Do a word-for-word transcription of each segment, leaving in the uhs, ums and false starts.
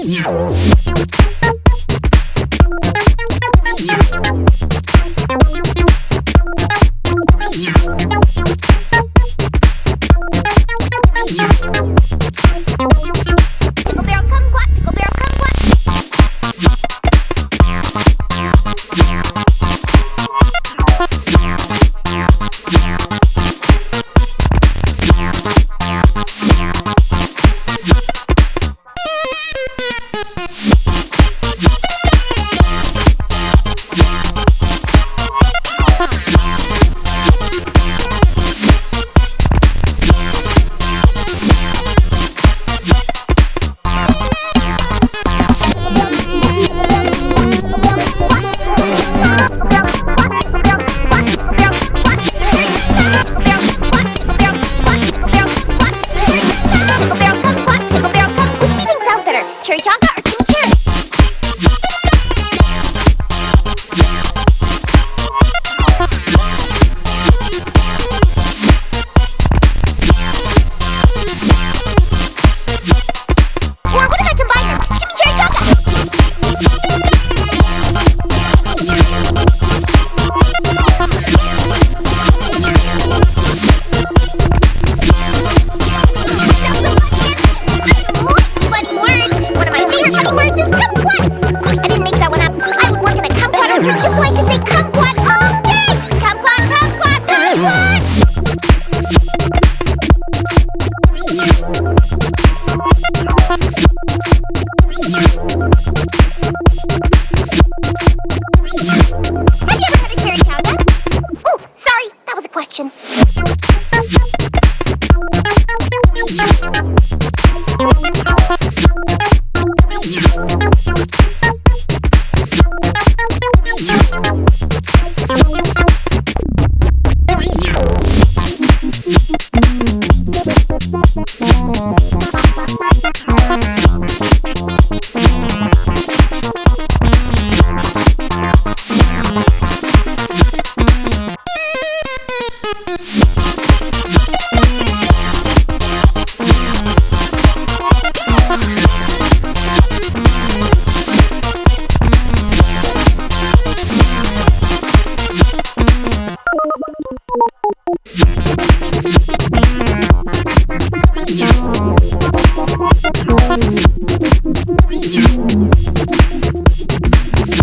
Cherry chocolate or chimichurri? Or what if I combine them? Chimichurri chocolate! Words is kumquat. I didn't make that one up. I would work in a kumquat orchard just so I could say kumquat all day. Kumquat, kumquat, kumquat. Have you ever heard of cherry chowder? Oh, sorry, that was a question.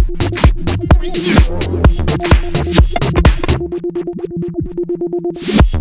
You